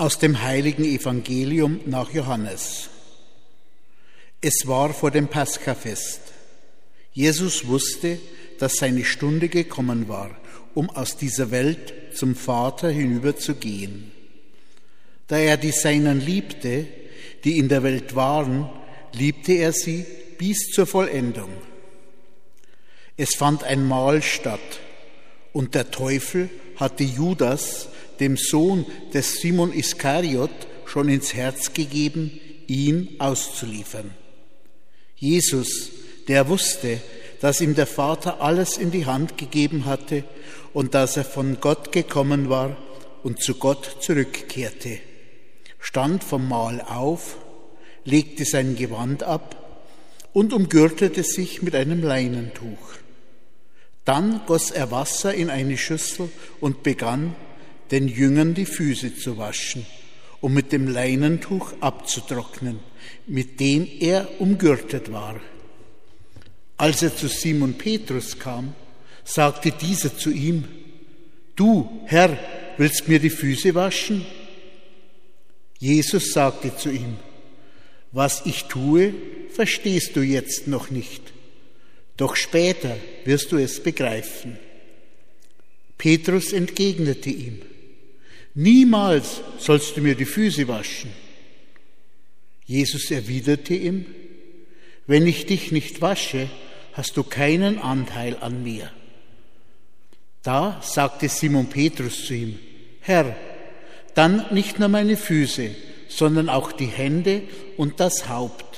Aus dem heiligen Evangelium nach Johannes. Es war vor dem Paschafest. Jesus wusste, dass seine Stunde gekommen war, um aus dieser Welt zum Vater hinüberzugehen. Da er die Seinen liebte, die in der Welt waren, liebte er sie bis zur Vollendung. Es fand ein Mahl statt, und der Teufel hatte Judas, dem Sohn des Simon Iskariot, schon ins Herz gegeben, ihn auszuliefern. Jesus, der wusste, dass ihm der Vater alles in die Hand gegeben hatte und dass er von Gott gekommen war und zu Gott zurückkehrte, stand vom Mahl auf, legte sein Gewand ab und umgürtete sich mit einem Leinentuch. Dann goss er Wasser in eine Schüssel und begann, den Jüngern die Füße zu waschen, um mit dem Leinentuch abzutrocknen, mit dem er umgürtet war. Als er zu Simon Petrus kam, sagte dieser zu ihm: Du, Herr, willst mir die Füße waschen? Jesus sagte zu ihm: Was ich tue, verstehst du jetzt noch nicht, doch später wirst du es begreifen. Petrus entgegnete ihm: Niemals sollst du mir die Füße waschen. Jesus erwiderte ihm: Wenn ich dich nicht wasche, hast du keinen Anteil an mir. Da sagte Simon Petrus zu ihm: Herr, dann nicht nur meine Füße, sondern auch die Hände und das Haupt.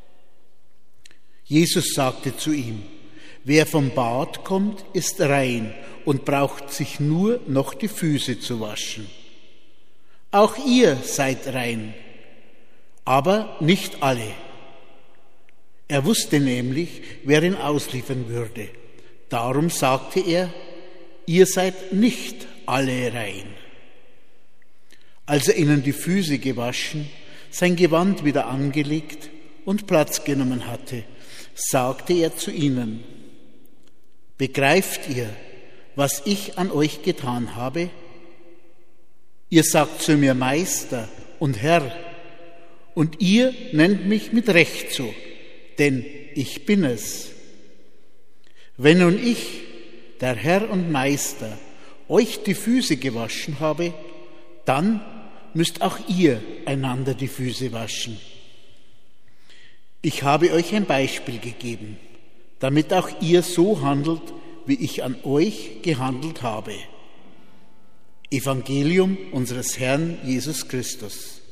Jesus sagte zu ihm: Wer vom Bad kommt, ist rein und braucht sich nur noch die Füße zu waschen. Auch ihr seid rein, aber nicht alle. Er wusste nämlich, wer ihn ausliefern würde. Darum sagte er: Ihr seid nicht alle rein. Als er ihnen die Füße gewaschen, sein Gewand wieder angelegt und Platz genommen hatte, sagte er zu ihnen: Begreift ihr, was ich an euch getan habe? Ihr sagt zu mir Meister und Herr, und ihr nennt mich mit Recht so, denn ich bin es. Wenn nun ich, der Herr und Meister, euch die Füße gewaschen habe, dann müsst auch ihr einander die Füße waschen. Ich habe euch ein Beispiel gegeben, damit auch ihr so handelt, wie ich an euch gehandelt habe. Evangelium unseres Herrn Jesus Christus.